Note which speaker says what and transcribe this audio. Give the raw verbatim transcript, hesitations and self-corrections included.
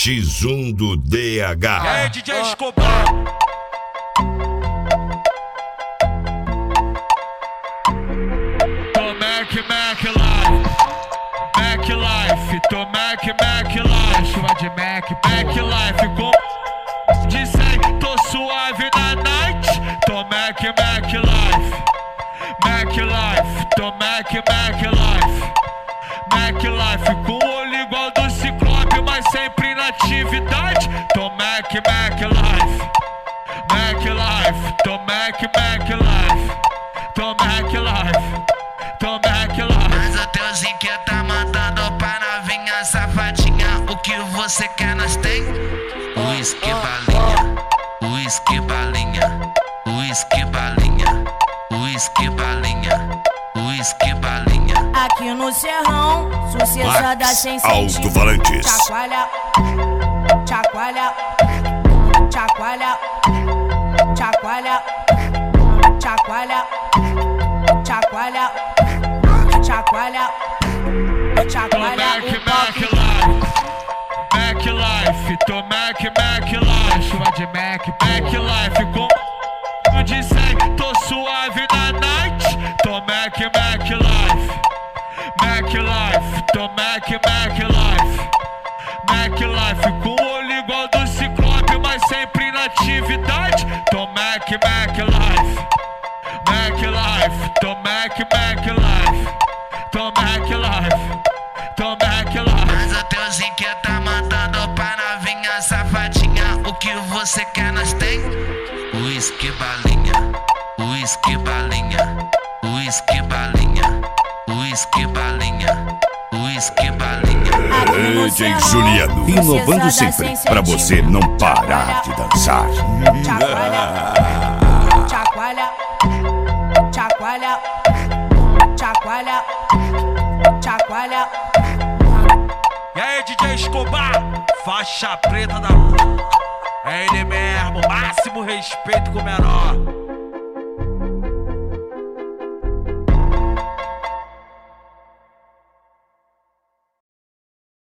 Speaker 1: X um do D H.
Speaker 2: E aí, D J Escobar? Tô Mac, Mac Life, Mac Life, tô Mac, Mac Life, chuva de Mac, Mac Life, com de cem, tô suave na night, tô Mac, Mac Life, Mac Life, tô Mac, Mac Life, Mac Life, com o olho igual do Ciclope, mas sempre na atividade, tô Mac, Mac Life, Mac Life, tô Mac, Mac Life, tô Mac Life, tô Mac Life.
Speaker 3: Mas o teuzinho que tá mandando pra novinha safadinha, o que você quer nós tem? Whisky balinha, whisky balinha, whisky balinha, whisky balinha, whisky balinha.
Speaker 4: Aqui no Serrão, sucesso da sem sentido.
Speaker 1: Alto-falantes.
Speaker 4: Chacoalha, chacoalha, chacoalha, chacoalha, chacoalha, chacoalha, chacoalha,
Speaker 2: Tô
Speaker 4: chacoalha.
Speaker 2: Mac, Mac Life, Mac Life, tô Mac, Mac Life, chuva de Mac, Mac Life, com de cem, tô suave na night, tô Mac, Mac Life, Mac Life, tô Mac, Mac Life, Mac Life, com o olho igual do Ciclope, mas sempre na atividade, tô Mac, Mac Life, Mac Life, tô Mac, Mac Life, tô Mac Life, tô Mac Life.
Speaker 3: Mas o teuzinho que tá mandando pra novinha safadinha, o que você quer nós tem? Whisky balinha, whisky balinha, whisky balinha, whisky balinha, whisky balinha.
Speaker 1: D J Juliano, inovando sempre pra você não parar de dançar.
Speaker 4: Chacoalha, chacoalha, chacoalha, chacoalha, chacoalha.
Speaker 2: E aí, D J Escobar, faixa preta da... É ele mesmo, máximo respeito com o menor.